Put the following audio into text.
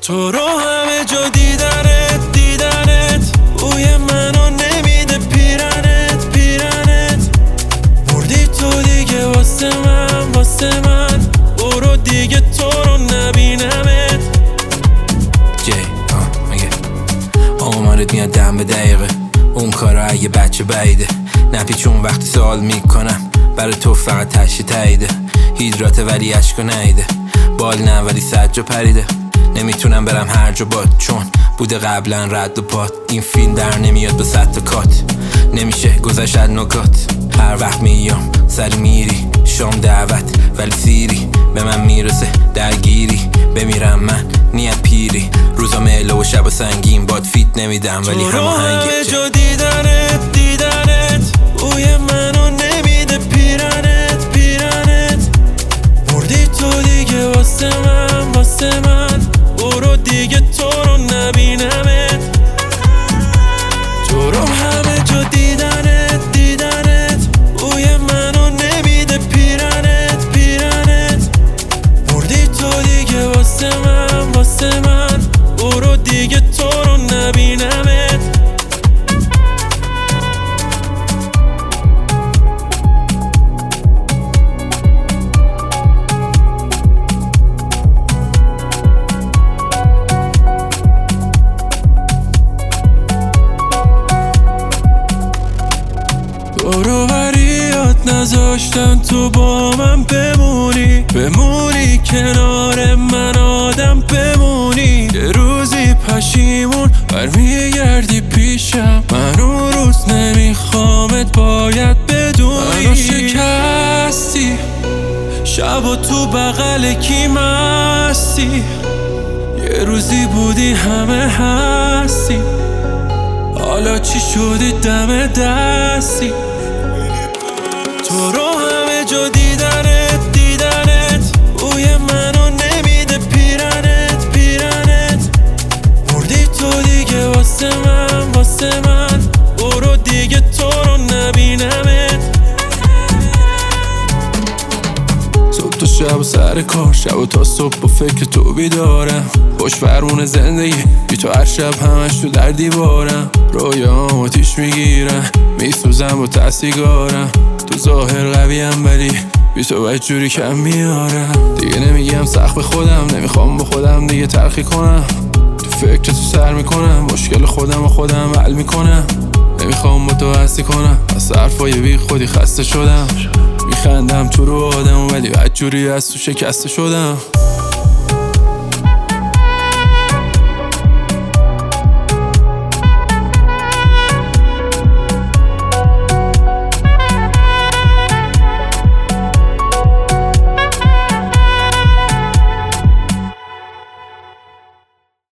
تو رو همه جا دیدنت بوی منو نمیده پیرنت بردی تو دیگه واسه من برو دیگه تو رو نبینمت. مگه آمارت میاد دم به دقیقه اون کارا اگه بچه بعیده نپیچون وقتی سوال میکنم برای تو فقط تشی تاییده هیدراته ولی عشقو نیده بال نه ولی سجا پریده نمیتونم برم هر جا باد چون بوده قبلا رد و پات این فیلم در نمیاد به 100 تا کات نمیشه گذشت نکات هر وقت میام سری میری شام دعوت ولی سیری به من میرسه درگیری بمیرم من نیت پیری روزا مهله و شب و سنگین باد فیت نمیدم ولی هماهنگی همه جا دیدنت بوی منو نمیده پیرنت بردی تو دیگه واسه من برو دیگه تو رو نبینمت. تو رو همه جا دیدنت بوی منو نمیده پیرنت بردی تو دیگه واسه من برو دیگه تو رو نبینمت. دوروبریات نذاشتن تو با من بمونی کنار من آدم بمونی یه روزی پشیمون برمیگردی پیشم من اون روز نمیخوامت باید بدونی منو شکستی شب و تو بغل کی مستی یه روزی بودی همه هستی حالا چی شدی دم دستی. تو رو همه جا دیدنت بوی منو نمیده پیرنت بردی تو دیگه واسه من برو دیگه تو رو نبینمت. صبح تا شب و سر کار شب و تا صبح با فکر تو بیدارم خوش فرمون زندگی بی تو هر شب همش تو در دیوارم رویام آتیش میگیرن میسوزم با تسیگارم تو ظاهر قویم ولی بی تو باید جوری کم میارم دیگه نمیگم سخت به خودم نمیخوام با خودم دیگه تلخی کنم تو فکر تو سر میکنم مشکل خودم حل میکنم نمیخوام با تو هستی کنم از حرفای بی خودی خسته شدم میخندم تو رو آدم ولی بد جوری از تو شکسته شدم.